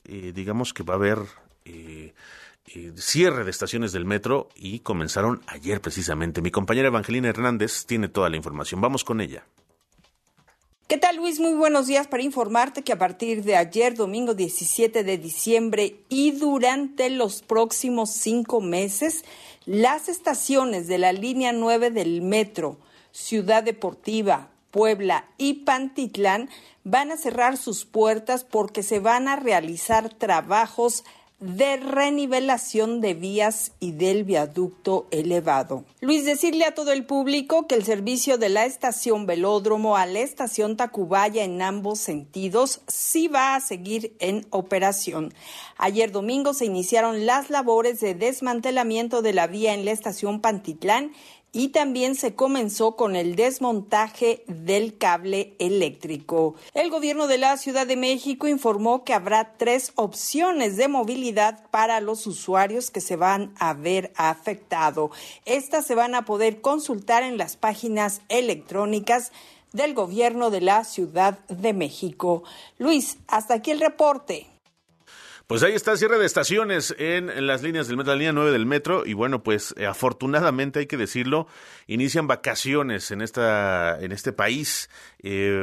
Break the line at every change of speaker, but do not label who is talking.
digamos que va a haber cierre de estaciones del metro y comenzaron ayer precisamente. Mi compañera Evangelina Hernández tiene toda la información. Vamos con ella.
¿Qué tal, Luis? Muy buenos días para informarte que a partir de ayer, domingo 17 de diciembre y durante los próximos 5 meses, las estaciones de la línea 9 del metro, Ciudad Deportiva, Puebla y Pantitlán van a cerrar sus puertas porque se van a realizar trabajos de renivelación de vías y del viaducto elevado. Luis, decirle a todo el público que el servicio de la estación Velódromo a la estación Tacubaya en ambos sentidos sí va a seguir en operación. Ayer domingo se iniciaron las labores de desmantelamiento de la vía en la estación Pantitlán y también se comenzó con el desmontaje del cable eléctrico. El gobierno de la Ciudad de México informó que habrá 3 opciones de movilidad para los usuarios que se van a ver afectados. Estas se van a poder consultar en las páginas electrónicas del gobierno de la Ciudad de México. Luis, hasta aquí el reporte.
Pues ahí está el cierre de estaciones en las líneas del metro, la línea 9 del metro, y bueno, pues afortunadamente hay que decirlo, inician vacaciones en este país.